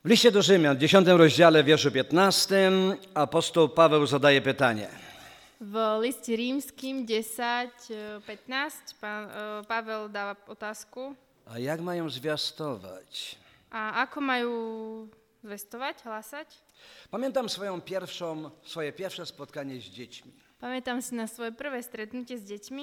W liście do Rzymian, w 10 rozdziale, wierszu 15, apostoł Paweł zadaje pytanie. V liste rímským 10:15 Pavel dáva otázku. A jak mają zwiastować? A ako majú zvestovať, hlasať? Pamiętam swoje pierwsze spotkanie z dziećmi. Pamätám si na svoje prvé stretnutie s deťmi.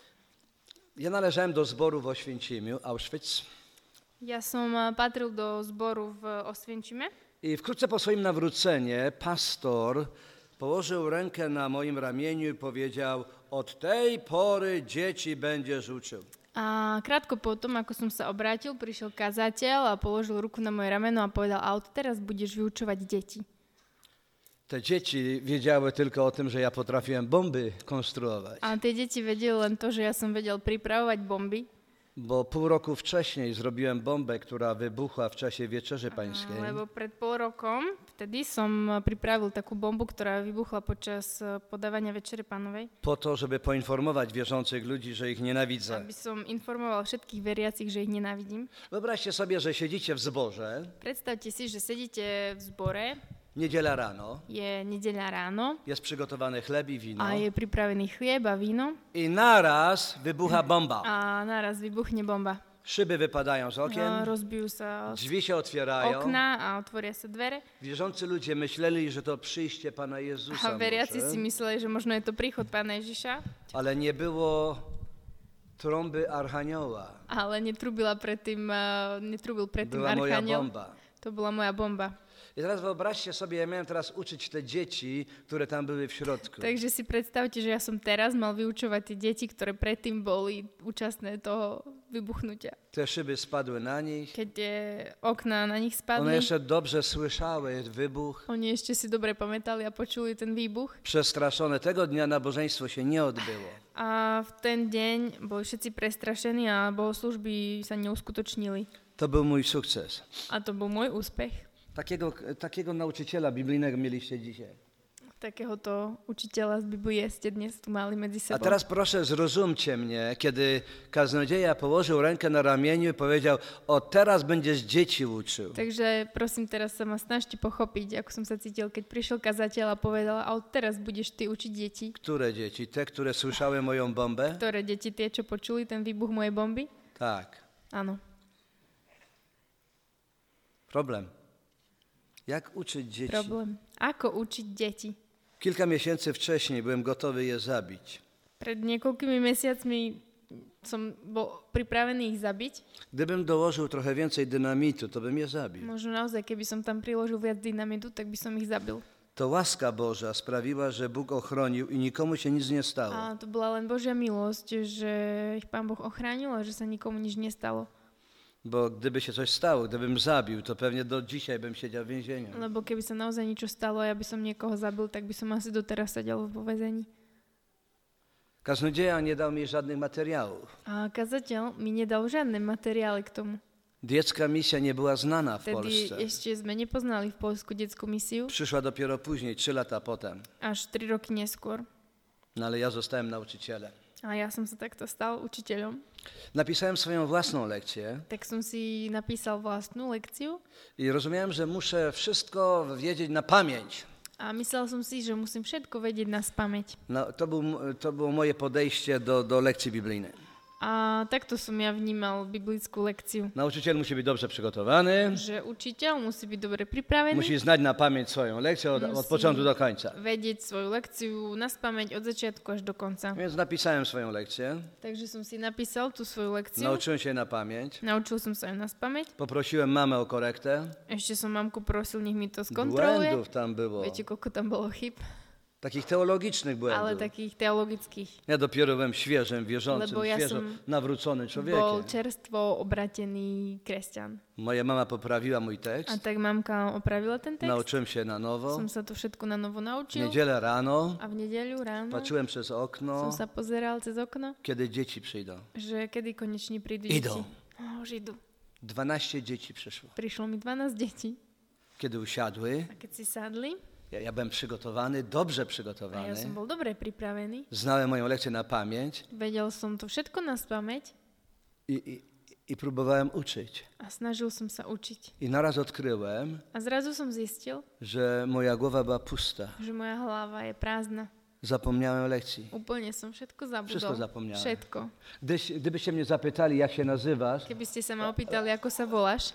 Ja należałem do zboru w Oświęcimiu, Auschwitz. Ja som patril do zboru v Osvienčime. I wkrótce po swoim nawróceniu pastor położył rękę na moim ramieniu i powiedział: od tej pory dzieci będziesz uczył. A krátko potom, ako som sa obrátil, prišiel kazateľ a položil ruku na moje rameno a povedal: a od teraz budeš vyučovať deti. Te dzieci wiedziały tylko o tym, że ja potrafiłem bomby konstruować. A tie deti vedeli len to, že ja som vedel pripravovať bomby. Bo pół roku wcześniej zrobiłem bombę, która wybuchła w czasie Wieczerzy Pańskiej. Lebo pred pol rokom vtedy som pripravil takú bombu, ktorá vybuchla počas podávania Večery Pánovej. Po to, żeby poinformować wierzących ludzi, że ich nienawidzę. Aby som informoval všetkých veriacich, že ich nenávidím. Wyobraźcie sobie, że siedzicie w zborze. Predstavte si, že sedíte v zbore. Niedziela rano. Je nedeľa ráno. Jest przygotowany chleb i wino. A je pripravený chlieb a víno. I naraz wybucha bomba. A naraz vybuchne bomba. Szyby wypadają z okien. Rozbijú sa Drzwi się otwierają. okna a otvoria sa dvere. Wierzący ludzie myśleli, że to przyjście Pana Jezusa. A veriaci si mysleli, že možno je to príchod Pána Ježiša. Ale nie było trąby Archanioła. Ale netrubil predtým Była moja archaniel. bomba. To bola moja bomba. I teraz wyobraźcie sobie, ja miałem teraz uczyć te dzieci, które tam były w środku. Takže si predstavte, že ja som teraz mal vyučovať tie deti, ktoré predtým boli účastné toho vybuchnutia. Te szyby spadły na nich. Keď tie okná na nich One spadli, jeszcze dobrze słyszały wybuch. oni ešte si dobre pamätali a počuli ten výbuch. Przestraszone. Tego dnia nabożeństwo się nie odbyło. A v ten deň boli všetci prestrašení a bohoslúžby sa neuskutočnili. To był mój sukces. A to bol môj úspech. Takiego nauczyciela biblijnego mieliście dzisiaj. Takéhoto učiteľa z Biblie ste dnes tu mali medzi A sebou. teraz proszę zrozumcie mnie, kiedy kaznodzieja położył rękę na ramieniu i powiedział: od teraz będziesz dzieci uczył. Takže prosím, teraz sa ma snažte pochopiť, ako som sa cítil, keď prišiel kazateľ a povedal: a od teraz budeš ty učiť deti. Które dzieci? Te, które słyszały moją bombę? Ktoré deti? Tie, čo počuli ten výbuch mojej bomby? Tak. Áno. Problem. Jak uczyć dzieci? Problém. Ako učiť deti? Kilka miesięcy wcześniej byłem gotowy je zabić. Pred niekoľkými mesiacmi som bol pripravený ich zabiť. Gdybym dołożył trochę więcej dynamitu, to bym je zabił. Možno naozaj, keby som tam priložil viac dynamitu, tak by som ich zabil. To łaska Boża sprawiła, że Bóg ochronił i nikomu się nic nie stało. A to bola len Božia milosť, že ich Pán Boh ochránil a že sa nikomu nič nestalo. Bo gdyby się coś stało, gdybym zabił, to pewnie do dzisiaj bym siedział w więzieniu. Lebo keby sa naozaj niečo stalo a ja by som niekoho zabil, tak by som asi doteraz sedel vo väzení. Kaznodzieja nie dał mi żadnych materiałów. A kazateľ mi nedal žiadne materiály k tomu. Diecka misja nie była znana w Vtedy Polsce. ešte sme nepoznali v Poľsku detskú misiu, Przyszła dopiero później, 3 lata potem. až 3 roky neskôr. No ale ja zostałem nauczycielem. A ja som sa takto stal učiteľom. Napisałem swoją własną lekcję Tak som si napísal vlastnú lekciu i rozumiałem, że muszę wszystko wiedzieć na pamięć. a myslel som si, že musím všetko vedieť na spamäť. No, to było moje podejście do lekcji biblijnej. A takto som ja vnímal biblickú lekciu. Nauczyciel musi być dobrze przygotowany, Že učiteľ musí byť dobre pripravený, musi znać na pamięć swoją lekcję od początku do końca. vedieť svoju lekciu na spamäť od začiatku až do konca. Więc napisałem swoją lekcję, Takže som si napísal tú svoju lekciu, nauczyłem się na pamięć, naučil som sa ju na spamäť. poprosiłem mamę o korektę. Ešte som mamku prosil, nech mi to skontroluje. Błędów tam było, Viete, koľko tam bolo chyb, takich teologicznych ale błędów. takých teologických. Ja dopiero byłem świeżym, wierzącym, Lebo ja świeżo som nawróconym Bol człowiekiem. čerstvo obratený kresťan. Moja mama poprawiła mój A tekst, tak mamka opravila ten text. nauczyłem się na nowo. Som sa to všetko na novo W naučil. niedzielę rano A v nedeľu ráno patrzyłem przez okno, som sa pozeral cez okno, kiedy dzieci przyjdą. že kedy konečne prídu Idą. deti. Už idú. 12 dzieci przyszło. Prišlo mi 12 detí. Kiedy usiadły, A keď si sadli, ja byłem przygotowany, dobrze a ja przygotowany. som bol dobre pripravený, Znałem moją lekcję na pamięć vedel som to všetko na spamäť I próbowałem uczyć. A snažil som sa učiť. I naraz odkryłem, A zrazu som zistil, że moja głowa była pusta. že moja hlava je prázdna. Zapomniałem lekcji. Úplne som všetko zabudol. Všetko zapomniałem. Všetko. Gdybyście mnie zapytali, jak się nazywasz, Keby ste sa ma opýtali, ako sa voláš,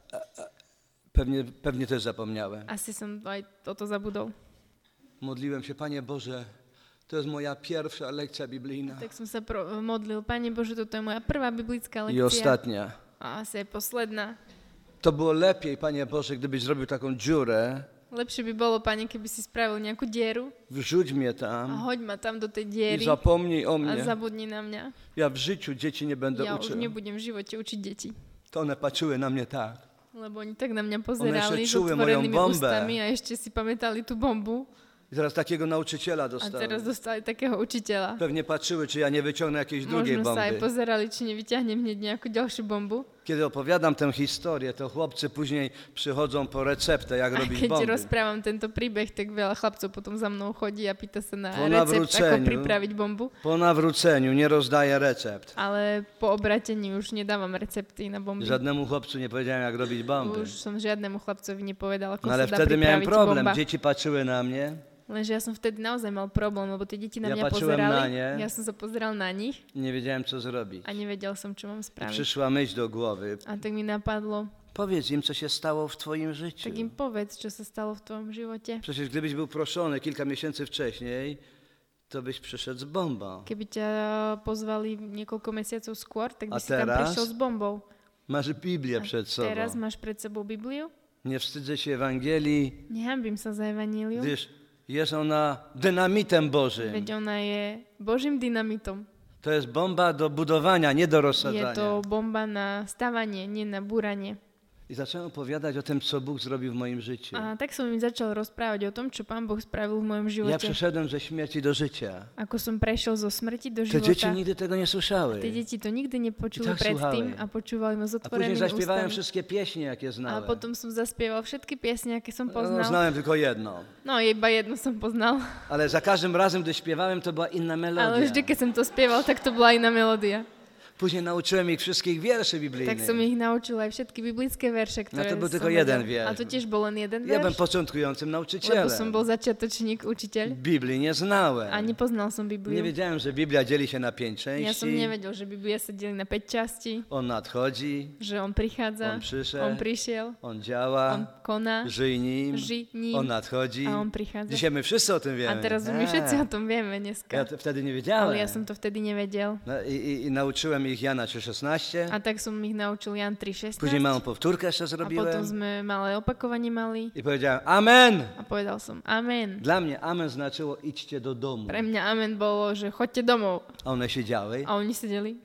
pewnie też zapomniałem. asi som aj toto zabudol. Modliłem się, Panie Boże, to jest moja pierwsza lekcja biblijna. Tak som sa modlil, Pane Bože, toto je moja prvá biblická I lekcia. ostatnia. A asi aj posledná. To było lepiej, Panie Boże, gdybyś zrobił taką dziurę, Lepšie by bolo, Pane, keby si spravil nejakú dieru wrzuć mnie a tam hoď ma tam do tej i diery zapomnij o a mnie. zabudni na mňa. Ja w życiu dzieci nie będę Ja už uczył. nebudem v živote učiť deti. To one patrzyły na mnie tak. Lebo oni tak na mňa pozerali s czuły moją otvorenými bombę. ústami a ešte si pamätali tú bombu. I teraz takiego nauczyciela A dostałem. teraz dostali takého učiteľa. Pewnie patrzyły, czy ja nie wyciągnę jakiejś drugiej Možno sa aj bomby. pozerali, či nevyťahnem hneď nejakú ďalšiu bombu. Kiedy opowiadam tę historię, to chłopcy później przychodzą po receptę, jak A robić keď bomby. rozprávam tento príbeh, tak veľa chlapcov potom za mnou chodí a pýta sa na Po recept, ako nawróceniu. pripraviť bombu. Po nawróceniu nie rozdaję recept. Ale po obratení už nedávam recepty na bomby. Żadnemu chłopcu nie powiedziałem, jak robić bomby. Už som žiadnemu chlapcovi nepovedal, ako No ale sa dá wtedy miałem pripraviť problem. bomba. Dzieci patrzyły na mnie. Lenže ja som vtedy naozaj mal problém, lebo tie deti na Ja mňa patrzyłem na pozerali. nie. Ja som sa pozeral na nich Nie wiedziałem, co zrobić. a nevedel som, čo mám I spraviť. przyszła myśl do głowy. A tak mi napadlo, Powiedz im, co się stało w twoim tak życiu. im povedz, čo sa stalo v tvojom živote. Przecież gdybyś był proszony kilka miesięcy wcześniej, to byś przyszedł z bombą. Keby ťa pozvali niekoľko mesiacov skôr, tak by A si tam teraz? prišiel s bombou. Masz Biblię przed sobą. Teraz máš pred sebou Bibliu? Nie wstydzę się Ewangelii, Nehambím sa za evaníliu, gdyż jest ona dynamitem Bożym. veď ona je Božím dynamitom. To jest bomba do budowania, nie do Je rozsadzania. to bomba na stavanie, nie na búranie. I zacząłem opowiadać o tym, co Bóg zrobił w moim życiu. A tak som im začal rozprávať o tom, čo Pán Boh spravil v mojom Ja živote. przeszedłem ze śmierci do życia. Ako som prešiel zo smrti do Te dzieci života. nigdy tego nie słyszały. Tie deti to nikdy nepočuli I tak predtým słuchały. a počúvali ma s A później otvorenými zaśpiewałem ústami. wszystkie pieśni, jakie A znałem. potom som zaspieval všetky piesne, aké som No, poznal. znałem tylko jedno. No, iba jednu som poznal. Ale za każdym razem, gdy śpiewałem, to była inna Ale melodia. vždy, keď som to spieval, tak to bola iná melódia. Później nauczyłem ich wszystkich wierszy Tak biblijnych. som ich naučil aj všetky biblické verše, ktoré to bol som tylko vedel. jeden wiersz. A to tiež bol len jeden Ja byłem verš, początkującym lebo som nauczycielem. bol začiatočník, učiteľ. Biblii nie znałem. A nepoznal som Nie Bibliu. wiedziałem, że Biblia dzieli się na 5 Ja som części. nevedel, že Biblia sa delí na 5 častí, On nadchodzi, že on prichádza, On przyszedł. on prišiel, on on działa, koná, żyj nim, ži ním on nadchodzi. a on prichádza. Dzisiaj my wszyscy o tym wiemy. A teraz my všetci o tom vieme Ja dneska. to wtedy nie wiedziałem. Ale ja som to vtedy nevedel. No, i nauczyłem ich Jana 3,16. A tak som ich naučil Jan Później 3.16. małą powtórkę jeszcze A potom zrobiłem. sme malé opakovanie mali. I powiedziałem amen. A povedal som amen. Dla mnie amen znaczyło idźcie do domu. Pre mňa amen bolo, že choďte domov. A one siedziały A oni sedeli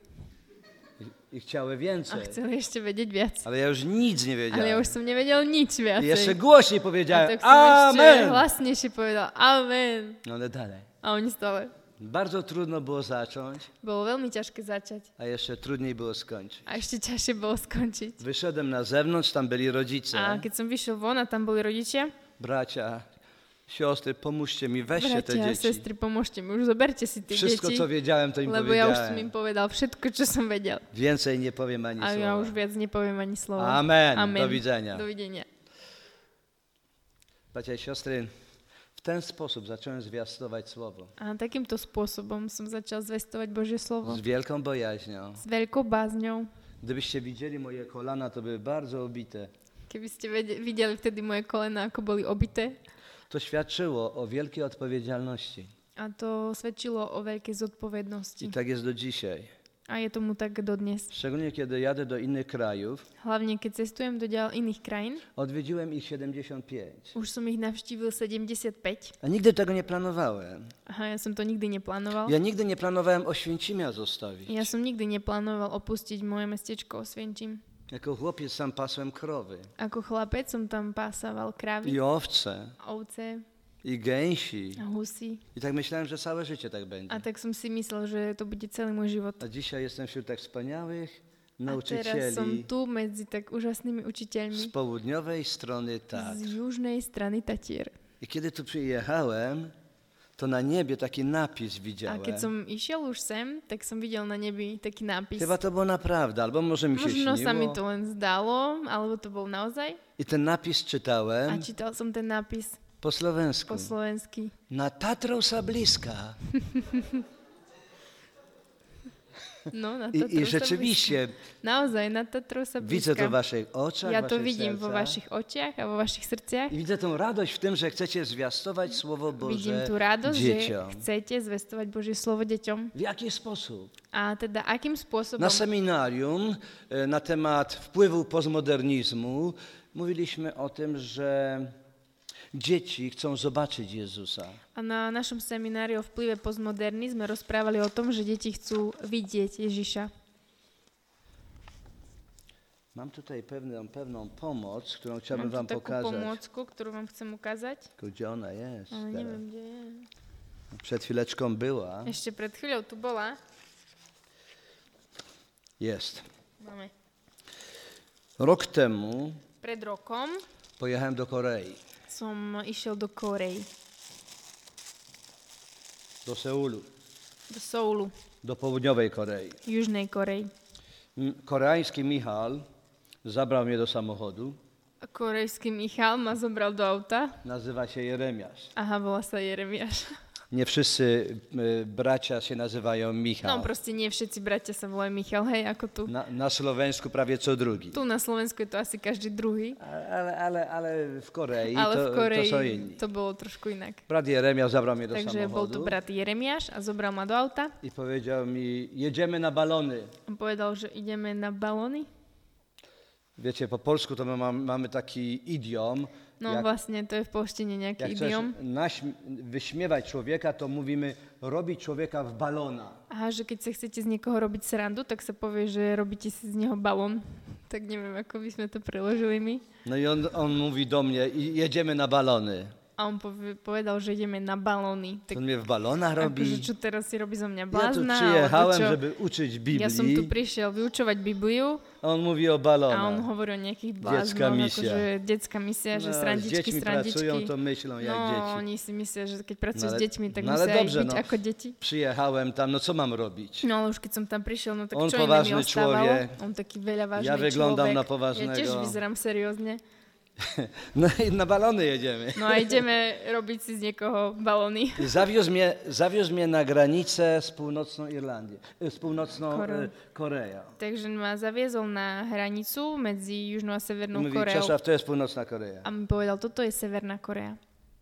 i chciały a więcej. chceli ešte vedieť viac. Ale ja już nic nie Ale ja wiedziałem. už som nevedel nič I jeszcze viacej. głośniej A powiedziałem tak som ešte amen. hlasnejšie povedal amen. No ale dalej. A oni stále. Bardzo trudno było zacząć, Bolo veľmi ťažké začať. a jeszcze trudniej było skończyć. A ešte ťažšie bolo skončiť. Wyszedłem na zewnątrz, tam byli rodzice, A keď som vyšiel von a tam boli rodičia, bracia, siostry, pomóżcie mi, weźcie te bratia a dzieci. sestry, pomôžte mi, už zoberte si tie Wszystko, deti, co wiedziałem, to im lebo ja už som im powiedziałem. povedal všetko, čo som vedel. Więcej nie powiem ani A ja už słowa. viac nepoviem ani slovo. Amen. Amen. Do widzenia. Dovidenia. Bracia i siostry, w ten sposób zacząłem zwiastować słowo. A takýmto spôsobom som začal zvestovať Božie slovo. Z wielką bojaźnią. S veľkou bázňou. Gdybyście widzieli moje kolana, to były bardzo obite. Keby ste videli vtedy moje kolena, ako boli obité. To świadczyło o wielkiej odpowiedzialności. A to svedčilo o veľkej I zodpovednosti. tak jest do dzisiaj. A je tomu tak dodnes. Szczególnie kiedy jadę do innych krajów. Hlavne keď cestujem do iných krajín. Odwiedziłem ich 75. Už som ich navštívil 75. A nigdy tego nie planowałem. Aha, ja som to nikdy neplánoval. Ja nigdy nie planowałem Oświęcimia zostawić. Ja som nikdy neplánoval opustiť moje mestečko Osvienčim. Jako chłopiec sam pasłem krowy. Ako chlapec som tam pásával krávy, I owce. ovce I gęsi. a husy. I tak myślałem, że całe życie tak będzie. A tak som si myslel, že to bude celý môj život. A dzisiaj jestem wśród tak wspaniałych A teraz som nauczycieli tu medzi tak úžasnými z učiteľmi południowej strony z Tatr. južnej strany Tatier. I kiedy tu przyjechałem, to na niebie taki napis A widziałem. keď som išiel už sem, tak som videl na nebi taký nápis. Chyba to było naprawdę, albo może mi się Možno sa mi śniło. to len zdalo, alebo to bol naozaj. I ten napis A czytałem čítal som ten nápis po słowensku. po slovensky. Na Tatrą Sabliska. No, na I Tatrou sa rzeczywiście blízka. Naozaj, na Tatrou sa widzę to w blízka. waszych oczach, Ja w to waszych vidím vo sercach. vašich očiach a vo vašich srdciach. I widzę tą radość w tym, że chcecie zwiastować Słowo Vidím Boże tú radosť, že dzieciom. chcete zvestovať Božie slovo deťom. W jaki sposób? A teda akým spôsobom? Na seminarium na temat wpływu postmodernizmu mówiliśmy o tym, że dzieci chcą zobaczyć Jezusa. A na našom seminári o vplyve postmodernizmu sme rozprávali o tom, že deti chcú vidieť Ježiša. Mam tutaj pewną pomoc, którą chciałbym Mám wam tu takú pokazać. pomôcku, ktorú vám chcem ukázať, Tylko gdzie ona jest? ale teraz? neviem, kde je. Przed chwileczką była. Ešte pred chvíľou tu bola. Jest. Máme. Rok temu Pred rokom pojechałem do Korei, som išiel do Korei, do Seulu, do Soulu, do południowej Korei. Južnej Korei. Koreański Michal zabrał mnie do samochodu. A korejský Michal ma zobral do auta. Nazywa się Jeremiasz. Aha, volá sa Jeremiáš. Nie wszyscy bracia się nazywają Michał. No proste nie všetci bratia sa volajú Michal, hej, ako tu. Na Słowensku prawie co drugi. Tu na Slovensku je to asi každý druhý, Ale w Korei ale v to Koreji są inni. to bolo trošku inak. Brat Jeremiasz zabrał mnie do Takže bol tu samochodu brat Jeremiáš a zobral ma do auta i powiedział mi, jedziemy na balony. a povedal, že ideme na balóny. Wiecie, po polsku to my mamy taki idiom, No vlastne to je v polštine nejaký jak chcesz idiom. wyśmiewać człowieka, to mówimy robić człowieka w balona. Aha, že keď sa chcete z niekoho robiť srandu, tak sa povie, že robíte si z neho balón. Tak neviem, ako by sme to preložili my. No i on mówi do mnie, jedziemy na balony. A on povedal, že ideme na balóny. To Tak on mnie w balonach robi. akože čo teraz si robí zo mňa Ja tu blázna, przyjechałem, alebo čo? żeby uczyć Biblii. Ja som tu prišiel vyučovať Bibliu A on mówi o a on balonach. hovorí o nejakých Detská bláznoch, misia. akože detská misia, že Z srandičky, dziećmi pracują, srandičky. to myślą jak No, dzieci. oni si myslia, že keď pracujú No s ale- deťmi, tak no ale musia dobrze, aj byť no. ako deti. Przyjechałem tam, no co mam robić? No ale už keď som tam prišiel, no tak On čo iné mi poważny ostávalo? človek. On taký veľa vážny Ja vyglądam človek. na poważnego. Ja tiež vyzerám seriózne. No i na balony jedziemy. No a ideme robiť si z niekoho balóny. I zawiózł mnie na granicę z północną Irlandią, z północną Koreą. Takže ma zaviezol na hranicu medzi Južnou a Severnou Mówi, Koreou. Czesław, to jest północna Korea. A mi povedal, toto je Severná Korea.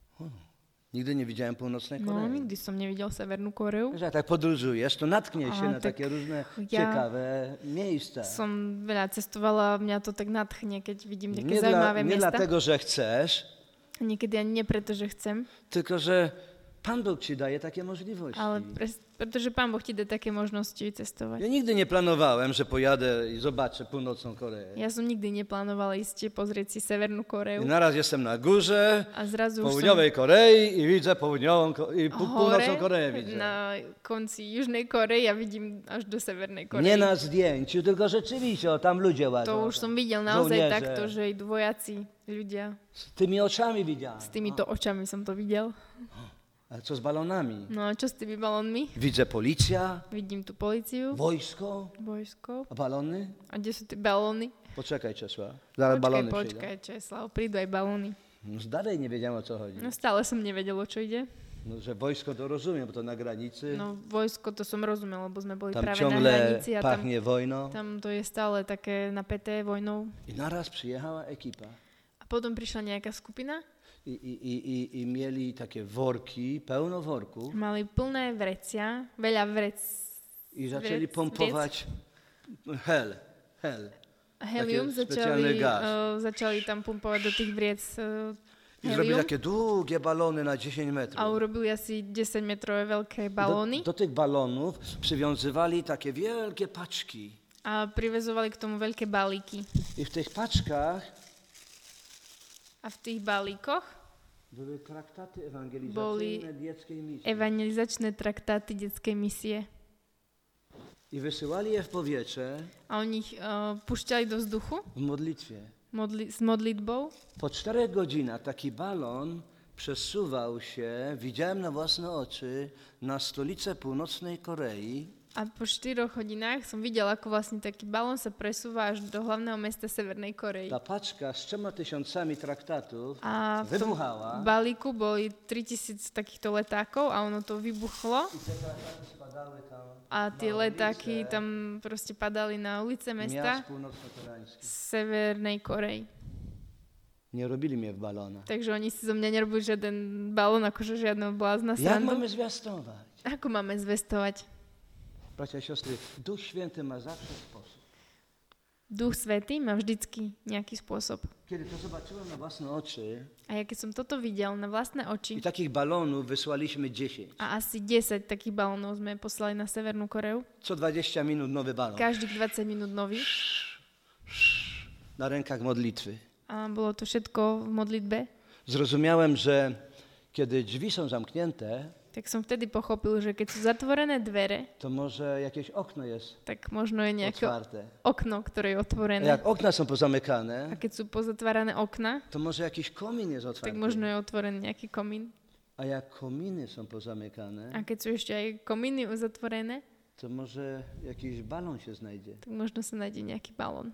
Nigdy nie widziałem północnej No, Korei. nikdy som nevidel Severnú Koreu. Że jak tak podróżujesz, to natkniesz się A, na tak takie różne ja ciekawe miejsca. Som veľa cestovala a mňa to tak nadchne, keď vidím také Nie, zaujímavé nie miesta. dlatego, że chcesz, Niekedy ani nie preto, že chcem, tylko że Pan Bóg ci daje takie możliwości. ale pretože Pán Boh ti dá také možnosti cestovať. Ja nigdy nie planowałem, że pojadę i zobaczę północną Koreę. Ja som nikdy neplánovala ísť pozrieť si Severnú I Koreu. naraz jestem na górze A zrazu už som południowej Korei i widzę północną hore Koreę. Widzę. na konci Južnej Korei a vidím až do Severnej Korei. Nie na zdjęciu, tylko rzeczywiście, o tam ludzie łażą. To už som videl naozaj Żołnierze. takto, že idú vojaci, ľudia. Z tymi oczami widziałem. S týmito očami som to videl. Ale co z balonami? No a čo s tými balónmi? Widzę policja, Vidím tu policiu, wojsko, vojsko. a balony? A kde sú tie balóny? Poczekaj, Czesław. Zaraz balony przyjdą. Počkaj, Česlav, prídu aj balóny. No dalej nie wiedziałem, o co chodzi. No stále som nevedel, o čo ide. No, że wojsko to rozumiem, bo to na granicy. No vojsko to som rozumel, lebo sme boli Tam práve na ciągle hranici a tam, pachnie wojną. tam to je stále také napäté vojnou. I naraz przyjechała ekipa. A potom prišla nejaká skupina, I mieli takie worki, pełno worków. mali plné vrecia, veľa vrec. I zaczęli Wrec- pompować hel. Helium, Taký špeciálny gaz. začali tam pumpovať do tých vriec I zrobili helium takie długie balony na 10 a metrów. urobili asi 10-metrové veľké balóny Do tych balonów przywiązywali takie wielkie paczki. a privezovali k tomu veľké balíky. I w tych paczkach A v tých balíkoch były traktaty ewangelizacyjne Boli dzieckiej misji. evangelizačné traktáty detskej misie. I wysyłali je w powietrze A oni ich pušťali do vzduchu w modlitwie. s modlitbou. Po 4 godzinach taki balon przesuwał się, widziałem na własne oczy, na stolicę północnej Korei. A po 4 hodinách som videl, ako vlastne taký balón sa presúva až do hlavného mesta Severnej Korei. Ta paczka z 3000 traktatów A v tom wybuchała. balíku boli 3000 takýchto letákov a ono to vybuchlo. I te traktaty spadały tam A tie na letáky ulice tam proste padali na ulice miast mesta północno-koreańskich. Severnej Korei. Nie robili mnie w balona. Takže oni si zo mňa nerobili žiaden balón, akože žiadneho blázna Jak srandu. mamy zwiastować? Ako máme zvestovať? Bracia i siostry, Duch Święty ma zawsze sposób. Duch Svätý má vždycky nejaký spôsob. Kiedy to zobaczyłem na własne oczy A ja keď som toto videl na vlastné i oči takich balonów wysłaliśmy 10. a asi 10 takých balónov sme poslali na Severnú Koreu, Co 20 minut nowy balon. každých 20 minút nový Na rękach modlitwy. a bolo to všetko v modlitbe, Zrozumiałem, że kiedy drzwi są zamknięte, tak som vtedy pochopil, že keď sú zatvorené dvere, to może jakieś okno jest tak možno je nejaké otwarte. okno, ktoré je A otvorené. jak okna są A pozamykane, keď sú pozatvárané okna, to może jakiś komin jest tak otwarty. možno je otvorený nejaký komín. A jak kominy są pozamykane, A keď sú ešte aj komíny uzatvorené, to może jakiś balon się znajdzie. tak možno sa nájde nejaký balón.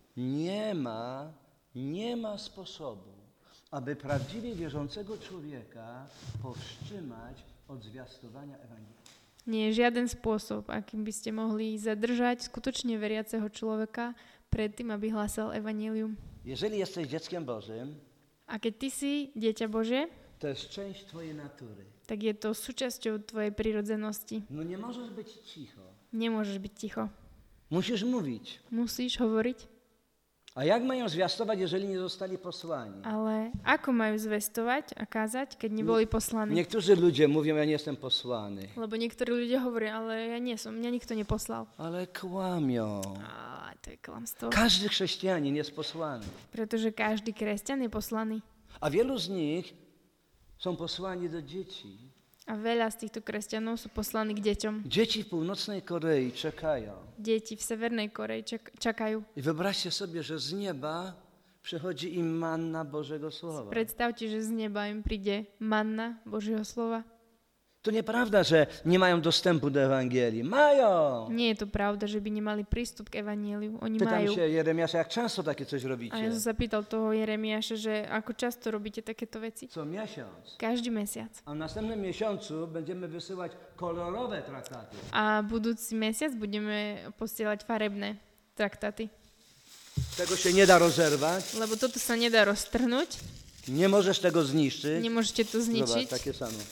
Nie ma sposobu, aby prawdziwie wierzącego człowieka powstrzymać od zwiastowania Ewangelii. Nie je žiaden spôsob, akým by ste mohli zadržať skutočne veriaceho človeka pred tým, aby hlásal evanjelium. Jeżeli jesteś dzieckiem Bożym, A keď ty si dieťa Božie, to jest część twojej natury. tak je to súčasťou tvojej prirodzenosti. No nie możesz być cicho. Nemôžeš byť ticho. Musisz mówić. Musíš hovoriť. A jak mają zwiastować, jeżeli nie zostali posłani? Ale ako majú zvestovať a kázať, keď neboli poslaní? Niektórzy ludzie mówią, ja nie jestem posłany. Lebo niektorí ľudia hovoria, ale ja nie som, mňa nikto neposlal. Ale kłamią. A to je klamstvo. Każdy chrześcijanin jest posłany. Pretože každý kresťan je poslaný. A wielu z nich są posłani do dzieci. A veľa z týchto kresťanov sú poslaní k deťom. Dzieci w północnej Korei czekają. Deti v Severnej Koreji čakajú. I wyobraźcie sobie, że z nieba przychodzi im manna Bożego Słowa. Predstavte, že z neba im príde manna Božieho slova. To nieprawda, że nie mają dostępu do Ewangelii. Mają! Nie je to pravda, že by nemali prístup k evaníliu. Oni Pytam majú. się Jeremiasza, jak często takie coś A ja robicie? som sa pýtal toho Jeremiáša, že ako často robíte takéto veci? Co miesiąc. Každý mesiac. A w następnym miesiącu będziemy wysyłać kolorowe traktaty. A budúci mesiac budeme posielať farebné traktaty. Tego się nie da rozerwać. Lebo toto sa nedá roztrhnúť. Nie możesz tego zniszczyć. Nemôžete to Zobacz, zničiť. takie samo.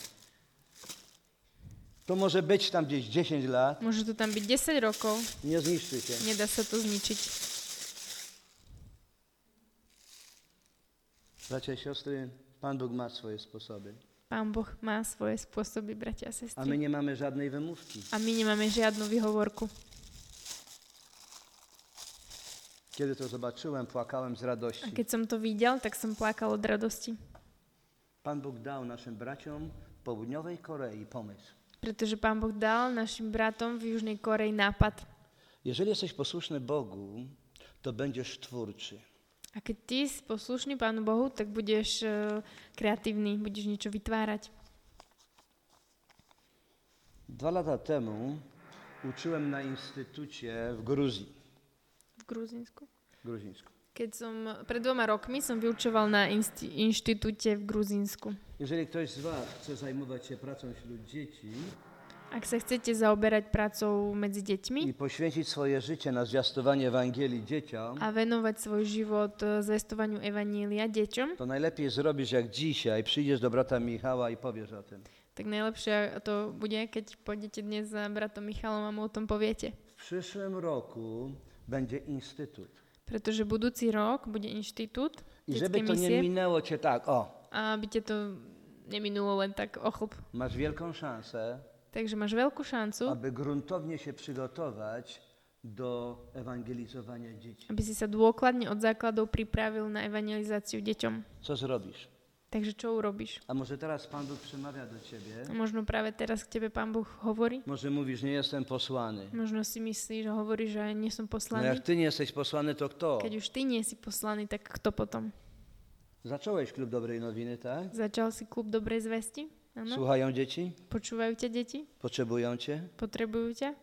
To może być tam gdzieś 10 lat. Môže to tam byť 10 rokov. Nie zniszczy się. Nedá sa to zničiť. Bracia i siostry, Pan Bóg ma swoje sposoby. Pán Boh má svoje spôsoby, bratia a A my sestry. nie mamy żadnej wymówki. A my nemáme žiadnu výhovorku. Kiedy to zobaczyłem, płakałem z A radości. keď som to videl, tak som plakal od radosti. Pan Bóg dał naszym braciom w południowej Korei pomysł. Pretože Pán Boh dal našim bratom v Južnej Koreji nápad. Jeżeli jesteś posłuszny Bogu, to będziesz twórczy. A keď ty si poslušný Pánu Bohu, tak budeš kreatívny, budeš niečo vytvárať. 2 lata temu uczyłem na instytucie w Gruzji. V Gruzínsku. Gruzińsku. Pred 2 rokmi som vyučoval na inštitúte v Gruzínsku. Jeżeli ktoś z was chce zajmować się pracą wśród dzieci Ak sa chcete zaoberať prácou medzi deťmi i poświęcić swoje życie na zwiastowanie Ewangelii dzieciom, a venovať svoj život zvestovaniu evanília deťom, to najlepiej zrobisz jak dzisiaj, przyjdziesz do brata Michała i powiesz o tym. tak najlepšie to bude, keď pôjdete dnes za bratom Michalom a mu o tom poviete. W przyszłym roku będzie instytut. Pretože budúci rok bude inštitút I żeby detskej to nie misie minęło cię tak, a aby te to neminulo len tak o chlb. masz wielką szansę, Takže máš veľkú šancu, aby gruntownie się przygotować do ewangelizowania dzieci. aby si sa dôkladne od základov pripravil na evangelizáciu deťom. Co zrobisz? Takže čo urobíš? A może teraz Pan Bóg przemawia do ciebie? A možno práve teraz k tebe Pán Boh hovorí? Może mówisz, nie jestem posłany. Možno si myslíš, že hovoríš, že ja nie som No poslaný. jak ty nie jesteś posłany, to kto? Keď už ty nie si poslaný, tak kto potom? Zacząłeś klub dobrej nowiny, tak? Začal si klub dobrej zvesti? Áno. Słuchają dzieci? Počúvajú ťa deti? Potrzebują cię? Potrebujú ťa?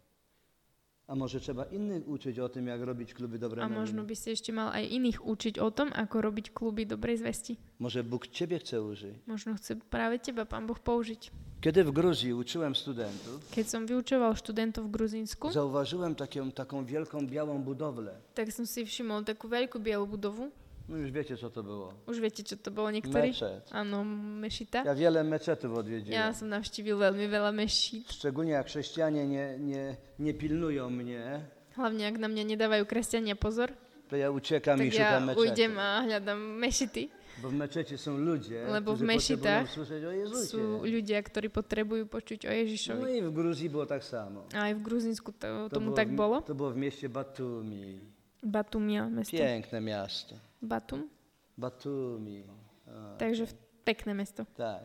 A może trzeba innych uczyć o tym, jak robić kluby dobrej A nowiny? možno by si ešte mal aj iných učiť o tom, ako robiť kluby dobrej zvesti. Może Bóg ciebie chce użyć. Možno chce práve teba Pán Boh použiť. Kiedy w Gruzji uczyłem studentów, Keď som vyučoval študentov v Gruzínsku, zauważyłem taką wielką białą budowlę. tak som si všimol takú veľkú bielu budovu. No już wiecie, co to było. Už viete, čo to bolo niektorí? Meczet. Áno, mešita. Ja wiele meczetów odwiedziłem. Ja som navštívil veľmi veľa mešít. Szczególnie jak chrześcijanie nie pilnują mnie, Hlavne, ak na mňa nedávajú kresťania pozor, to ja uciekam i tak ja szukam ujdem meczetu. a hľadám mešity. Bo w meczecie są ludzie, Lebo w którzy mešitách potrzebują słyszeć o Jezusie. Sú ľudia, ktorí potrebujú počuť o No Ježišovi. i w Gruzji było tak samo. A aj v Gruzínsku tomu tak bolo. To było w mieście Batumi. Batumia mesto. Piękne miasto. Batum. Batumi. O, Takže pekné mesto. tak.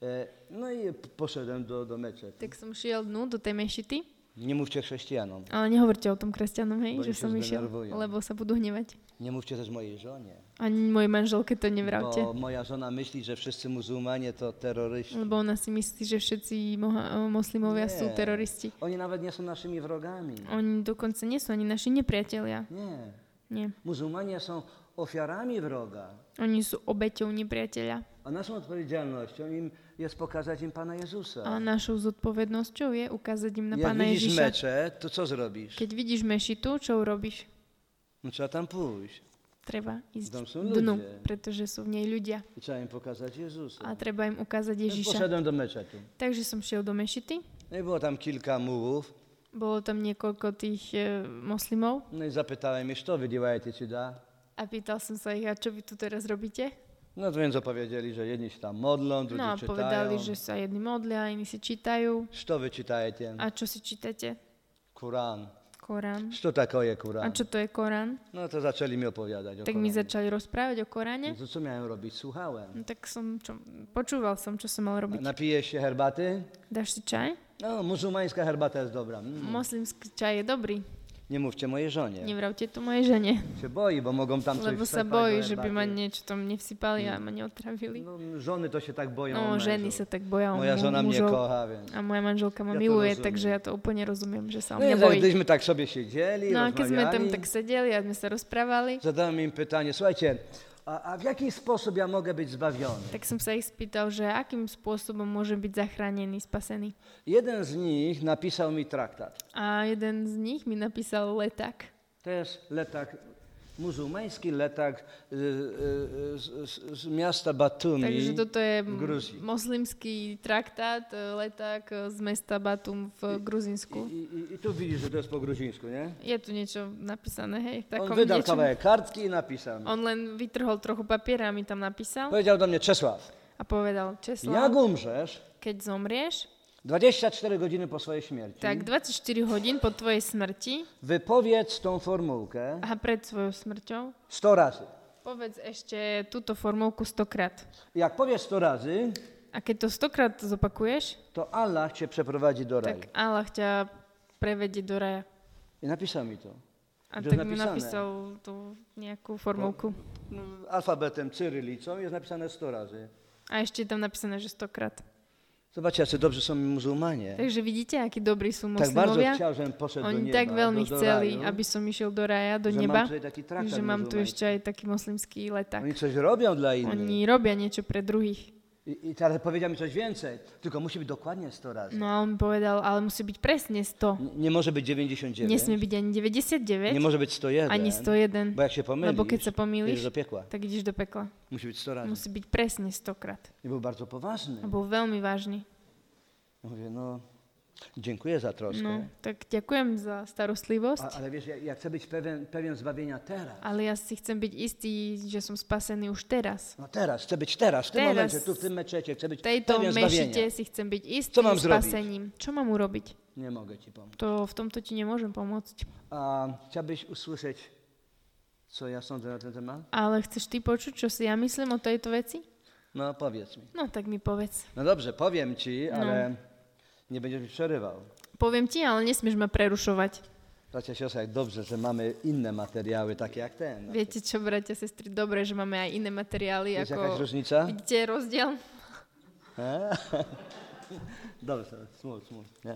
No i poszedłem do meczetu. Tak som šiel do tej mešity, Nie mówcie chrześcijanom. ale nehovorte o tom kresťanom, hej, Bo že oni som sa išiel, zdenervujú. lebo sa budú hnevať. Nie mówcie też mojej żonie. Ani mojej manželke to nevravte, Bo moja żona myśli, że wszyscy muzułmanie to terroryści. lebo ona si myslí, že všetci moslimovia sú Nie. teroristi. Oni nawet nie są naszymi wrogami. Oni dokonca nie sú ani naši nepriatelia. Nie. Nie. Muzułmanie są ofiarami wroga. Oni sú obeťou nepriateľa. A naszą odpowiedzialnością im jest pokazać im Pana Jezusa. A našou zodpovednosťou je ukázať im na Jak Pána widzisz Ježiša. mecze, to co zrobisz? Keď vidíš mešitu, čo urobíš? No trzeba tam pójść Treba ísť Tam sú dnu, ľudia. pretože sú v nej ľudia. i trzeba im pokazać Jezusa. A treba im ukázať Więc Ježiša. poszedłem do meczetu. Takže som šiel do mešity. No i było tam kilka mułów. Bolo tam niekoľko tých moslimov No i zapytałem ich, co wy działaете сюда? a pýtal som sa ich, a čo vy tu teraz robíte? No to więc opowiedzieli, że jedni się tam modlą, drugi No a czytają. povedali, že sa jedni modlia, iní si čítajú. Co wy czytajecie? A čo si čítate? Kurán. Korán. Co takoje A Kurán? čo to je Korán? No to zaczęli mi opowiadać o Tak mi Koráne. začali rozprávať o Koráne. No to co miałem robić? Słuchałem. No tak počúval som, čo som mal robiť. Napijesz się herbaty? Dáš si čaj? No, muzułmańska herbata jest dobra. Moslimský čaj je dobrý. Nie mówcie mojej żonie. Nevravte to mojej žene. Się boi, bo mogą tam coś Lebo sa wsypać bojí, do že by ma herbaty. niečo tam nevsypali a ma neotravili. No, żony to się tak boją. No, o ženy mężów. sa tak boja o Moja żona mnie mužov. kocha, więc. A moja manželka ma Ja to miluje, rozumiem. takže ja to úplne rozumiem, že sa o No mňa i bojí. gdyśmy tak sobie siedzieli, No a keď sme tam rozmawiali, tak sedeli a sme sa rozprávali, zadałem im pytanie, słuchajcie, a w jaki sposób ja mogę być zbawiony? tak som sa ich spýtal, že akým spôsobom môžem byť zachránený, spasený. Jeden z nich napisał mi traktat. A jeden z nich mi napísal leták. To jest letak, muzułmański letak z miasta Batumi Takže toto je w Gruzji. moslimský traktát, leták z mesta Batum v Gruzínsku. I tu widzisz, że to jest po gruzińsku, nie? Je tu niečo napísané, hej, v On takom wydał niečom. kawałek kartki i napisał mi. On len vytrhol trochu papiera a mi tam napísal Powiedział do mnie, Czesław, a povedal, Česlav, jak umrzesz, keď zomrieš, 24 godziny po swojej śmierci, tak 24 hodín po tvojej smrti wypowiedz tą formułkę a pred svojou smrťou 100 razy. povedz ešte túto formulku 100-krát. Jak powiesz 100 razy, A keď to 100-krát zopakuješ, to Allah cię przeprowadzi do raju. tak Allah ťa prevedie do raja. I napisał mi to. A Že tak je mi napísané. napísal tú nejakú formulku. No, alfabetem cyrylicą jest napisane 100 razy. A ešte je tam napísané, že 100-krát. Zobaczcie, jacy dobrzy są muzułmanie. Takže vidíte, akí dobrí sú Tak bardzo moslimovia. chciał, żebym poszedł do Oni nieba, tak veľmi do chceli, raju, aby som išiel do raja, do że neba, mam tutaj taki traktat že mám tu muzułmański. ešte aj taký moslimský leták. Oni coś robią dla innych. Oni robia niečo pre druhých. I teraz powiedział mi coś więcej, tylko musi być dokładnie 100 razy. No a on mi povedal, ale musí byť presne 100. Nie może być 99, Nesmie byť ani nie 99, może być 101, ani 101, bo jak się pomylisz, lebo keď sa idziesz pomýliš, do piekła. tak ideš do pekla. Musi być 100 razy. Musí byť presne 100-krát. I był bardzo poważny. A bol veľmi vážny. Mówię, no, dziękuję za troskę. No, tak ďakujem za starostlivosť, Ale wiesz, ja chcę być pewien zbawienia teraz. ale ja si chcem byť istý, že som spasený už teraz. No teraz, chcę być teraz, w tym Teraz. momencie, tu w tym meczecie, chcę być V tejto pewien mešite zbawienia. si chcem byť istý Co mám zrobiť? spasením. Čo mám urobiť? Nie mogę ci pomóc. To v tomto ti nemôžem pomôcť. A chciałbyś usłyszeć, co ja sądzę na ten temat? Ale chceš ty počuť, čo si ja myslím o tejto veci? No powiedz mi. No tak mi povedz. No dobrze, powiem ci, ale nie będziesz mi przerywał. Poviem ti, ale nesmieš ma prerušovať. Bracia, siostra, jak dobrze, że mamy inne materiały, takie jak ten. Viete čo, bratia, sestry, dobre, že máme aj iné materiály. Jest jakaś Ako... różnica? Vidíte rozdiel? Dobrze, smut. Nie?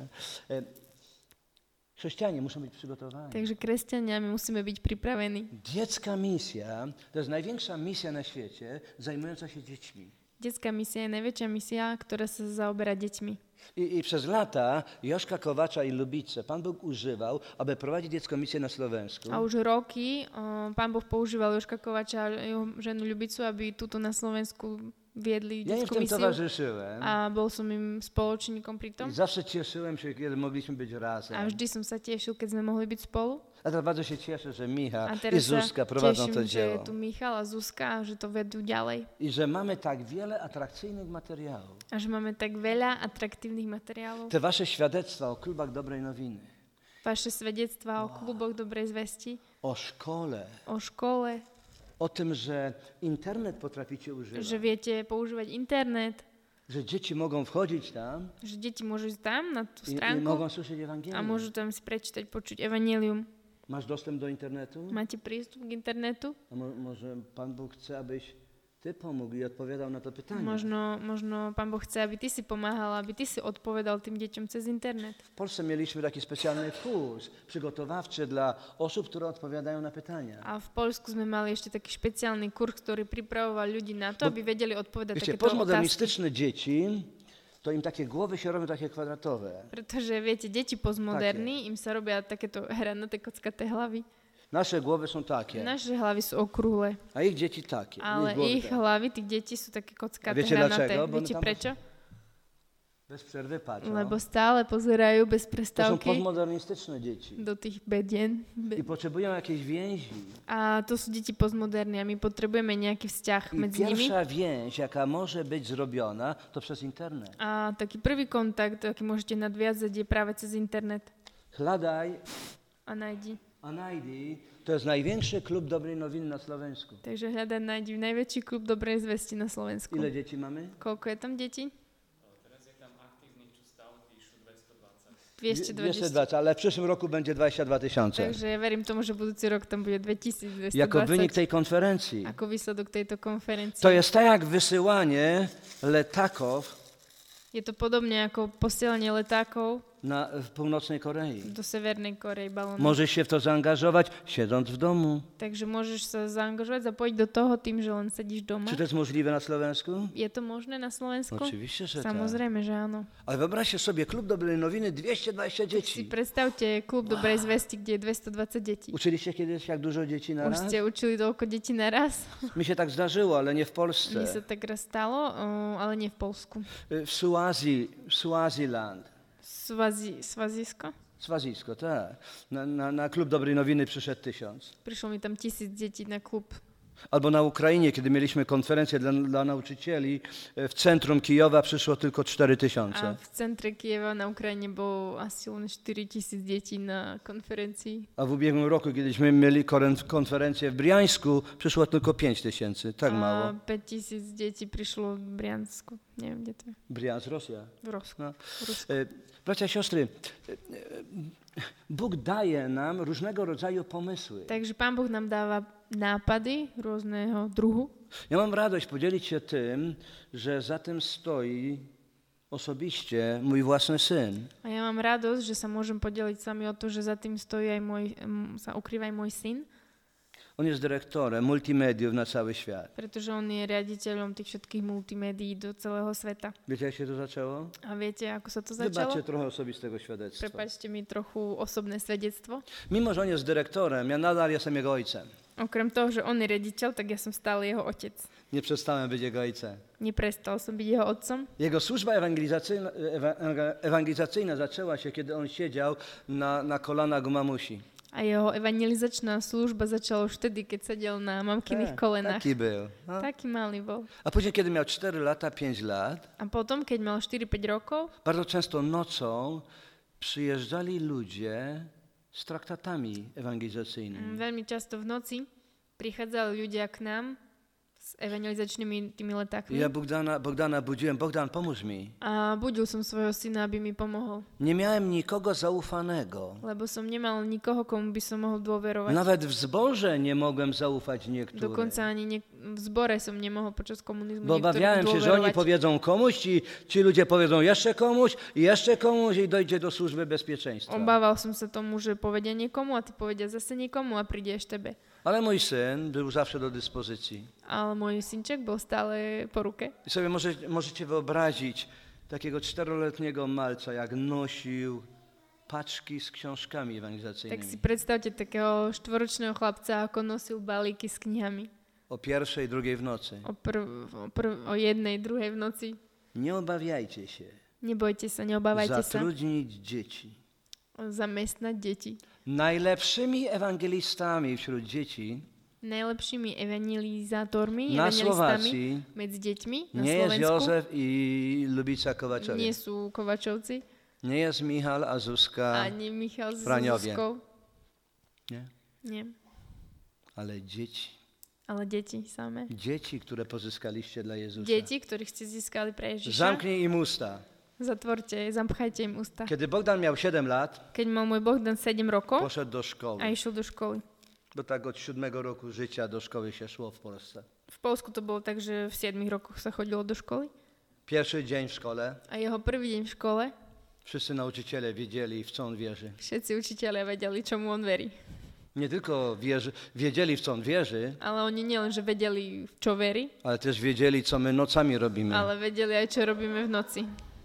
Chrześcijanie muszą być przygotowani. Takže kresťania, my musíme byť pripravení. Dziecka misja to jest największa misja na świecie zajmująca się dziećmi. Detská misia je najväčšia misia, ktorá sa zaoberá deťmi. I przez lata Joszka Kowacza i Lubice Pan Bóg używał, aby prowadzić dziecko misję na Slovensku. A už roky Pán Boh používal Jožka Kovača a jeho ženu Ľubicu, aby tuto na Slovensku viedli Ja im w detskú tym misiu. towarzyszyłem. A bol som im spoločníkom pri tom. I zawsze cieszyłem się, kiedy mogliśmy być razem. A vždy som sa tešil, keď sme mohli byť spolu. A teraz bardzo się cieszę, że Micha A i teraz sa Zuzka prowadzą to teším, že je dzieło. tu Michal a Zuzka, že to vedú ďalej. I że mamy tak wiele atrakcyjnych materiałów. A že máme tak veľa atraktívnych materiálov. Te wasze świadectwa o klubach dobrej nowiny, Vaše svedectvá o kluboch dobrej zvesti, o szkole, o škole, o tym, że internet potraficie używać, že viete používať internet, że dzieci mogą wchodzić tam že deti môžu ísť tam na tú i stránku mogą słyszeć a Ewangelię. môžu tam si prečítať, počuť evanjelium. Masz dostęp do internetu? Máte prístup k internetu? A może Pan Bóg chce, abyś ty pomógł i odpowiadał na to pytanie. Možno Pán Boh chce, aby ty si pomáhal, aby ty si odpovedal tým deťom cez internet. W Polsce mieliśmy taki specjalny kurs przygotowawczy dla osób, które odpowiadają na pytania. A v Poľsku sme mali ešte taký špeciálny kurz, ktorý pripravoval ľudí na to, aby vedeli odpovedať Wiecie, takéto otázky. postmodernistyczne dzieci, to im takie głowy się robią takie kwadratowe. Pretože, viete, deti postmoderní, im sa robia takéto hranaté kockaté hlavy. Nasze głowy są takie, Naše hlavy sú okrúhle, a ich dzieci takie. ale głowy ich takie. hlavy, tých detí sú také kockaté, Viete hranaté. dlaczego? Bo Viete tam prečo? Bez przerwy patrzą. Lebo stále pozerajú bez To są prestávky postmodernistyczne dzieci. do tých bedien. I potrzebują jakiejś więzi. A to sú deti postmoderní a my potrebujeme nejaký vzťah I medzi nimi. pierwsza więź, jaka może być zrobiona, to przez internet. A taký prvý kontakt, aký môžete nadviazať, je práve cez internet. Hladaj A nájdi. a najdi to jest największy klub dobrej nowiny na Slovensku. Takže hľadať nájdi najväčší klub dobrej zvesti na Slovensku. Ile dzieci mamy? Koľko je tam detí? Teraz je tam aktívnych, čo stále píšu 220. 220. Ale w przyszłym roku będzie 22 000. Takže ja verím tomu, že budúci rok tam bude 2220. Jako wynik tej konferencji. Ako výsledok tejto konferencie. To jest tak jak wysyłanie letaków Je to podobne ako posielanie letákov w północnej Korei. do Severnej Korei balónov. Możesz się w to zaangażować, siedząc w domu. Takže môžeš sa zaangažovať, zapojiť do toho tým, že len sedíš doma. Czy to jest możliwe na Slovensku? Je to možné na Slovensku? Oczywiście, że tak. Samozrejme, že áno. Ale wyobraźcie sobie, klub dobrej nowiny, 220 Si dzieci. predstavte klub dobrej zvesti, kde je 220 detí. Uczyliście kiedyś, jak dużo dzieci na Už raz? ste učili toľko detí naraz? Mi się tak zdarzyło, ale nie w Mne Polsce. sa tak raz stalo, ale nie v Polsku. W Swaziland. Svazisko? Swazisko, tak. Na klub dobrej nowiny przyszedł 1000. Prišlo mi tam 1000 detí na klub. Albo na Ukrainie, kiedy mieliśmy konferencję dla nauczycieli, w centrum Kijowa przyszło tylko 4000. A v centre Kieva na Ukrajine bolo asi len 4000 detí na konferencii. A w ubiegłym roku, kiedyśmy mieli konferencję w Briańsku, przyszło tylko 5000. Tak mało. A 5000 detí prišlo v Briansku. Neviem, kde to je. Briansk, Rosja. V Rusku. No. V Rusku. Bracia, siostry, Bóg daje nam różnego rodzaju pomysły. Takže Pán Boh nám dáva nápady rôzneho druhu. Ja mam radość podzielić się tym, że za tym stoi osobiście mój własny syn. A ja mám radosť, že sa môžem podeliť s vami o to, že za tým stojí aj sa ukrýva aj môj syn, On jest dyrektorem multimediów na cały świat. pretože on je riaditeľom tých všetkých multimédií do celého sveta. Wiecie, jak się to zaczęło? A viete, ako sa to začalo? Wybaczcie trochę osobistego świadectwa. Prepačte mi trochu osobné svedectvo. Mimo, że on jest dyrektorem, ja nadal jestem jego ojcem. Okrem toho, že on je riaditeľ, tak ja som stále jeho otec. Nie przestałem być jego ojcem. Neprestal som byť jeho otcom. Jego służba ewangelizacyjna zaczęła się, kiedy on siedział na kolanach u mamusi. A jeho evangelizačná služba začala už vtedy, keď sedel na mamkyných kolenách. Taki był. No. Taký malý bol. A później, kiedy miał 4 lata, 5 lat, A potom, keď mal 4-5 rokov, bardzo często nocą przyjeżdżali ludzie z traktatami ewangelizacyjnymi. veľmi často v noci prichádzali ľudia k nám s s evangelizačnými tými letákmi. Ja Bogdana budziłem, Bogdan, pomóż mi. A budil som svojho syna, aby mi pomohol. Nie miałem nikogo zaufanego. Lebo som nemal nikoho, komu by som mohol dôverovať. Nawet w zborze nie mogłem zaufać niektórym. Dokonca ani v zbore som nemohol počas komunizmu Bo obawiałem się, że oni dôverovať. powiedzą komuś, ci ludzie powiedzą jeszcze komuś i dojdzie do służby bezpieczeństwa. Obával som sa tomu, že povedia niekomu a ty povedia zase niekomu a prídeš tebe. Ale mój syn był zawsze do dyspozycji. Ale môj synček bol stále po ruke. I sobie możecie wyobrazić takiego 4-letniego malca, jak nosił paczki z książkami Tak si ewangelizacyjnymi. predstavte takého 4-ročného chlapca, ako nosil balíky s knihami. O 1:00, 2:00 w nocy. O 1:00, 2:00 v noci. Nie obawiajcie się. Nebojte sa, neobávajte sa. Zatrudnić dzieci. Zamestnať deti. Najlepszymi ewangelistami wśród dzieci Najlepšími evangelizátormi, na evangelistami Słowacji medzi deťmi na nie jest Slovensku Józef i Lubica Kowaczewia. nie sú Kovačovci, Nie jest Michal, a Zuzka, ani Michal s Franiowie. Zuzkou. nie? Nie, Ale dzieci. ale deti samé. Dzieci, które pozyskaliście dla Jezusa. Deti, ktorých ste získali pre Ježiša. Zamknij im usta. Zatvorte, zampchajte im ústa. Kiedy Bogdan miał 7 lat, Keď mal môj Bohdan 7 rokov poszedł do szkoły. a išiel do školy. Bo tak od 7 roku życia do szkoły się szło w Polsce. V Polsku to bolo tak, že v 7 rokoch sa chodilo do školy. Pierwszy dzień w szkole. A jeho prvý deň v škole Wszyscy nauczyciele wiedzieli, w co on wierzy. všetci učitelia vedeli, čomu on verí. Nie tylko wiedzieli, w co on wierzy, Ale oni nielen, že vedeli, v čo verí, ale też wiedzieli, co my nocami robimy. ale vedeli aj, čo robíme v noci.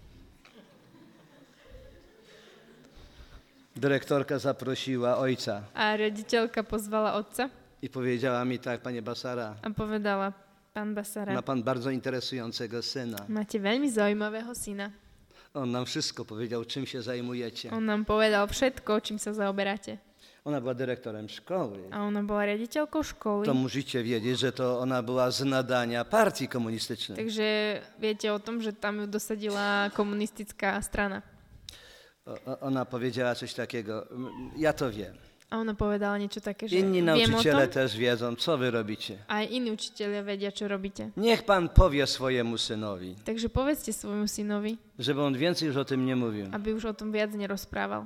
Dyrektorka zaprosiła ojca A riaditeľka pozvala otca i powiedziała mi tak, panie Basara, a povedala, pán Basara, ma pan bardzo interesującego syna. máte veľmi zaujímavého syna. On nam wszystko powiedział, czym się zajmujecie. On nám povedal všetko, čím sa zaoberáte. Ona była dyrektorem szkoły. A ona bola riaditeľkou školy. To musicie wiedzieć, że to ona była z nadania partii komunistycznej. Takže viete o tom, že tam ju dosadila komunistická strana. Ona powiedziała coś takiego, ja to wiem. A ona povedala niečo také, že Inni viem o nauczyciele tom, też wiedzą, co wy robicie. aj iní učiteľia vedia, čo robíte. Niech pan powie swojemu synowi, Takže povedzte svojmu synovi, żeby on więcej już o tym nie mówił. aby už o tom viac nerozprával.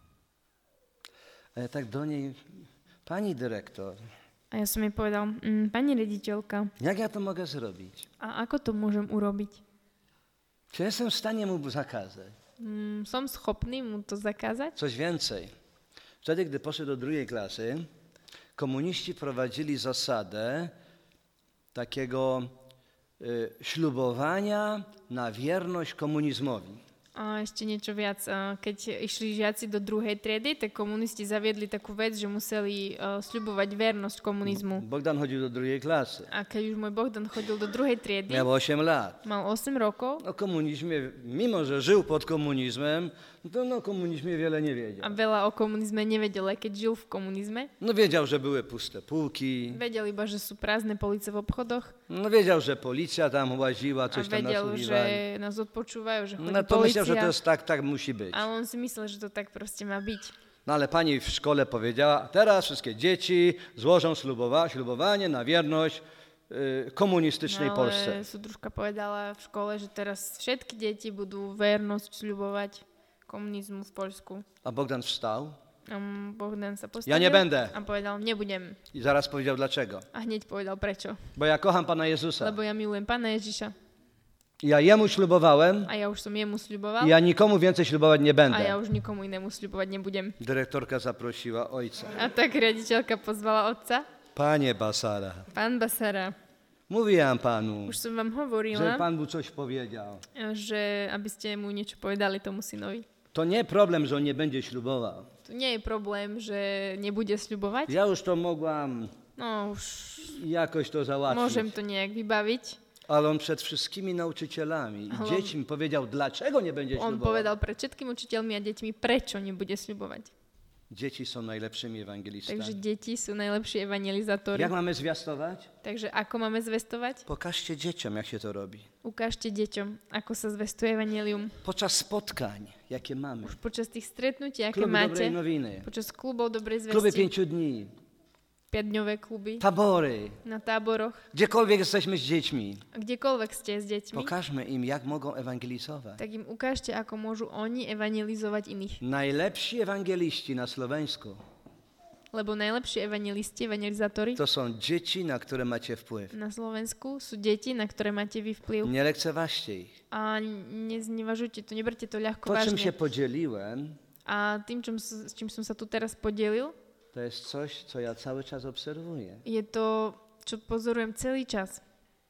A ja tak do niej, pani dyrektor, A ja som jej povedal, pani riaditeľka, jak ja to mogę zrobić? a ako to môžem urobiť? Czy jestem w stanie mu zakazać? Som schopný mu to zakázať? Coś więcej. Wtedy, gdy poszedł do 2. klasy, komuniści prowadzili zasadę takiego ślubowania na wierność komunizmowi. A ešte niečo viac. Keď išli žiaci do 2. triedy, tak komunisti zaviedli takú vec, že museli sľubovať vernosť komunizmu. Bogdan chodził do 2. klasy. A keď už môj Bohdan chodil do 2. triedy, Miał 8 lat. mal 8 rokov O komunizmie, mimo że żył pod komunizmem, to o komunizmie wiele nie a wiedział. veľa o komunizme nevedel, aj keď žil v komunizme. No wiedział, że były puste półki, Vedel iba, že sú prázdne police v obchodoch no wiedział, że policja tam łaziła, a coś tam vedel, nasłuchiwali. že nás odpočúvajú, že chodí No to myślał, że to policia. jest tak musi być. Ale on si myslel, že to tak proste má byť. No ale pani w szkole powiedziała, teraz wszystkie dzieci złożą ślubowanie na wierność komunistycznej No, Polsce. ale súdružka povedala v škole, že teraz všetky deti budú vernosť sľubovať komunizmu v Poľsku. A Bogdan wstał A Bohdan sa postavil Ja nie będę. a povedal, nebudem. i zaraz powiedział dlaczego. A hneď povedal, prečo. Bo ja kocham Pana Jezusa. Lebo ja milujem Pána Ježiša. Ja jemu ślubowałem A ja už som jemu sľuboval. i ja nikomu więcej ślubować nie A ja będę. už nikomu inému sľubovať nebudem. Dyrektorka zaprosiła ojca. A tak riaditeľka pozvala otca. Panie Basara, Pán Basara, mówiłam panu, už som vám że hovorila, pan mu coś powiedział. že aby ste mu niečo povedali tomu synovi. To nie problem, że on nie będzie ślubował. To nie je problém, že nebude sľubovať. Ja już to mogłam No už jakoś to załatwić. môžem to nejak vybaviť. Ale on przed wszystkimi nauczycielami i Ale on- dziećmi powiedział, dlaczego nie będzie On ślubował. povedal pred všetkými učiteľmi a deťmi, prečo nebude sľubovať. Dzieci są najlepszymi ewangelistami. Takže deti sú najlepší evangelizátori. Jak mamy zwiastować? Takže ako máme zvestovať? Pokażcie dzieciom, jak się to robi. Ukážte deťom, ako sa zvestuje evangelium. Podczas spotkań, jakie mamy. Už počas tých stretnutí, aké Kluby máte, dobrej nowiny. počas klubov dobrej Kluby zvesti, 5 dni. 5-dňové kluby, tabory, na táboroch, gdziekolwiek jesteśmy z dziećmi. a kdekoľvek ste s deťmi, Pokażmy im, jak mogą ewangelizować. tak im ukážte, ako môžu oni evangelizovať iných. Najlepsi ewangeliści na Słowensku Lebo najlepší evangelisti, evangelizátori to są dzieci, na które macie wpływ. na Slovensku sú deti, na ktoré máte vy vplyv. Nie lekceważcie ich. A neznevažujte to, neberte to ľahko To, czym się vážne. podzieliłem, A tým, s čím som sa tu teraz podelil, to jest coś, co ja cały czas obserwuję. je to, čo pozorujem celý čas.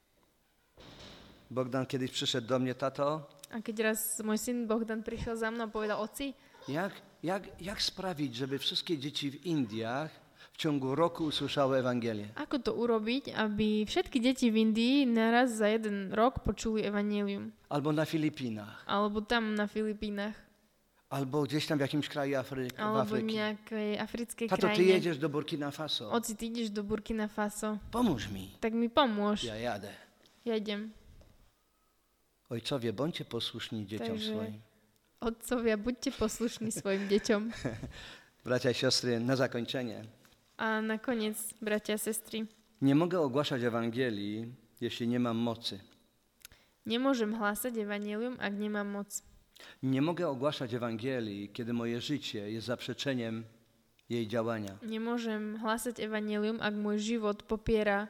Bogdan kiedyś przyszedł do mnie, tato, A keď raz môj syn Bohdan prišiel za mnou a povedal, oci, jak sprawić, żeby wszystkie dzieci w Indiach w ciągu roku usłyszały Ewangelię? ako to urobiť, aby všetky deti v Indii naraz za jeden rok počuli evanjelium? Albo na Filipinach, Alebo tam na Filipínach, albo gdzieś tam w jakimś kraju w alebo v Afryki. nejakej africkej Tato, ty krajine. jedziesz do Burkina Faso. Oci, ty ideš do Burkina Faso, Pomóż mi. tak mi pomôž. Ja jadę. Ja idem. Ojcowie, bądźcie posłuszni dzieciom Takže swoim. otcovia, buďte poslušní svojim deťom. Bracia i siostry, na zakończenie. A nakoniec, bratia a sestry, Nie mogę ogłaszać Ewangelii, jeśli nie mam mocy. nemôžem hlásať evanjelium, ak nemám moc. Nie mogę ogłaszać Ewangelii, kiedy moje życie jest zaprzeczeniem jej działania. Nemôžem hlásať evanjelium, ak môj život popiera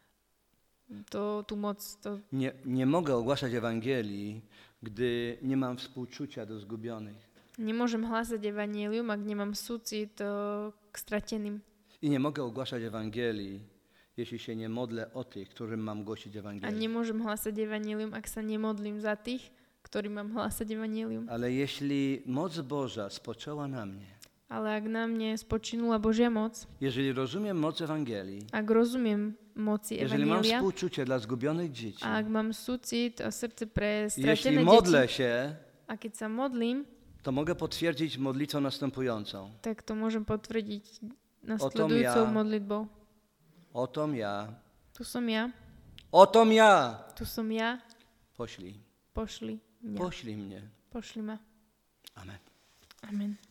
tú moc. Nie mogę ogłaszać Ewangelii, gdy nie mam współczucia do zgubionych. Nemôžem hlásať evanjelium, ak nemám súcit k strateným. I nie mogę ogłaszać Ewangelii, jeśli się nie modlę o tych, którym mam głosić A Ewangelię. nemôžem hlásať evanjelium, ak sa nemodlím za tých, ktorým mám hlásať evanjelium. Ale jeśli moc Boża spoczęła na mnie, Ale ak na mne spočinula Božia moc, jeżeli rozumiem moc Ewangelii, ak rozumiem moci jeżeli mam evanjelia, współczucie dla zgubionych dzieci, a ak mám súcit a srdce pre jeśli stratené modlę deti, się, a keď sa modlím, to mogę potwierdzić modlitwą następującą. tak to môžem potvrdiť O tom nasledujúcou ja. modlitbou. Otom ja, Tu som ja, otom ja, tu som ja, poślij, pošli mňa. poślij mnie. Pošli ma. Amen. Amen.